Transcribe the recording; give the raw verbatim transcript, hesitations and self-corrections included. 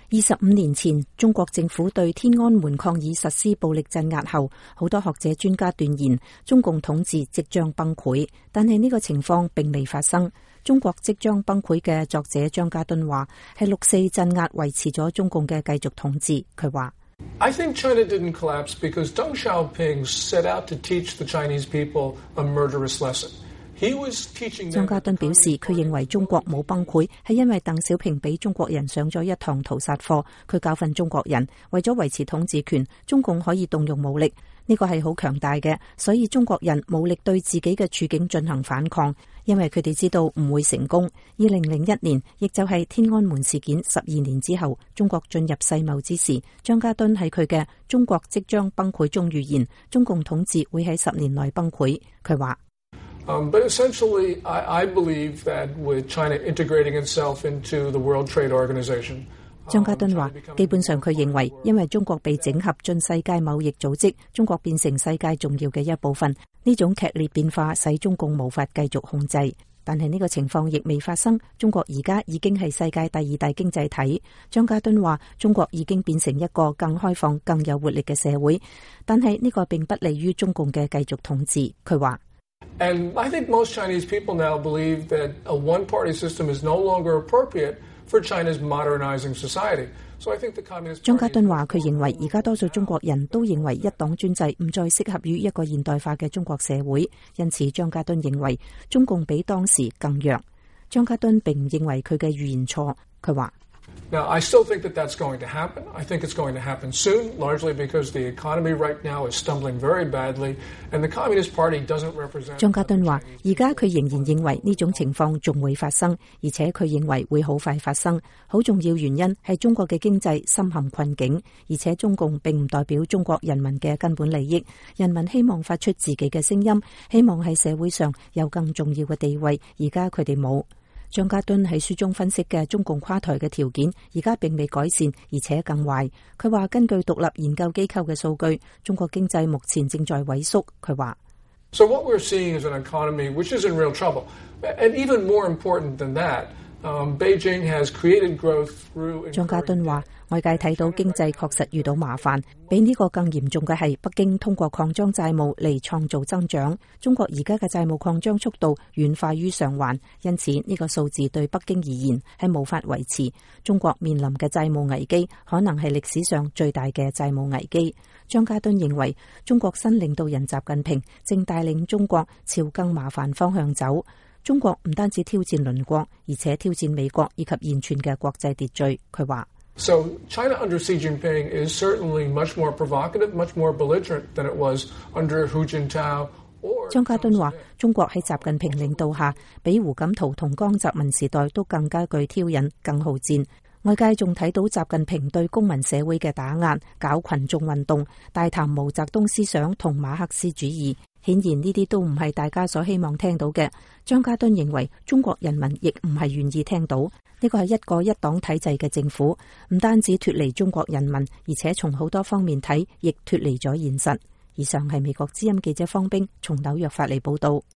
二十五年前，中國政府對天安門抗議實施暴力鎮壓後，好多學者專家斷言中共統治即將崩潰，但係呢個情況並未發生。中國即將崩潰嘅作者張家敦話，係六四鎮壓維持咗中共嘅繼續統治。佢話 I think China didn't collapse because Deng Xiaoping set out to teach the Chinese people a murderous lesson. 張家敦表示，佢認為中國冇崩潰，係因為鄧小平俾中國人上咗一堂屠殺課。佢教訓中國人，為咗維持統治權，中共可以動用武力，呢個係好強大嘅。所以中國人武力對自己嘅處境進行反抗，因為佢哋知道唔會成功。二零零一年，亦就係天安門事件十二年之後，中國進入世貿之時，張家敦喺佢嘅《中國即將崩潰》中預言，中共統治會喺十年內崩潰。佢話 Um, but essentially, I, I believe that with China integrating itself into the World Trade Organization. 張家敦話，基本上佢認為，因為中國被整合進世界貿易組織，中國變成世界重要嘅一部分。呢種劇烈變化使中共無法繼續控制，但係呢個情況亦未發生。中國而家已經係世界第二大經濟體。張家敦話，中國已經變成一個更開放、更有活力嘅社會，但係呢個並不利於中共嘅繼續統治。佢話 And I think most Chinese people now believe that a one-party system is no longer appropriate for China's modernizing society. So I think the Communist Party... 張家敦話，佢認為而家多數中國人都認為一黨專制唔再適合於一個現代化嘅中國社會，因此張家敦認為中共比當時更弱。張家敦並唔認為佢嘅預言錯，佢話 Now, I still think that that's going to happen. I think it's going to happen soon, largely because the economy right now is stumbling very badly, and the Communist Party doesn't represent... 張家敦話，而家佢仍然認為呢種情況仲會發生，而且佢認為會好快發生。好重要原因係中國嘅經濟深陷困境，而且中共並唔代表中國人民嘅根本利益。人民希望發出自己嘅聲音，希望喺社會上有更重要嘅地位，而家佢哋冇。張家敦喺書中分析嘅中共垮台嘅條件，而家並未改善，而且更壞。佢話根據獨立研究機構嘅數據，中國經濟目前正在萎縮。佢話 So what we're seeing is an economy which is in real trouble. And even more important than that, um, Beijing has created growth through... 張家敦話，外界睇到經濟確實遇到麻煩，比呢個更嚴重嘅係北京通過擴張債務嚟創造增長。中國而家嘅債務擴張速度遠快於償還，因此呢個數字對北京而言係無法維持。中國面臨嘅債務危機可能係歷史上最大嘅債務危機。張家敦認為，中國新領導人習近平正帶領中國朝更麻煩方向走。中國唔單止挑戰鄰國，而且挑戰美國以及現存嘅國際秩序。佢話 So China under Xi Jinping is certainly much more provocative, much more belligerent than it was under Hu Jintao. 張家敦話，中國喺習近平領導下，比胡錦濤同江澤民時代都更加具挑釁、更好戰。外界仲睇到習近平對公民社會嘅打壓，搞群眾運動，大談毛澤東思想同馬克思主義。顯然呢啲都唔係大家所希望聽到嘅。張家敦認為中國人民亦唔係願意聽到，呢個係一個一黨體制嘅政府，唔單止脫離中國人民，而且從好多方面睇，亦脫離咗現實。以上係美國之音記者方冰從紐約發嚟報道。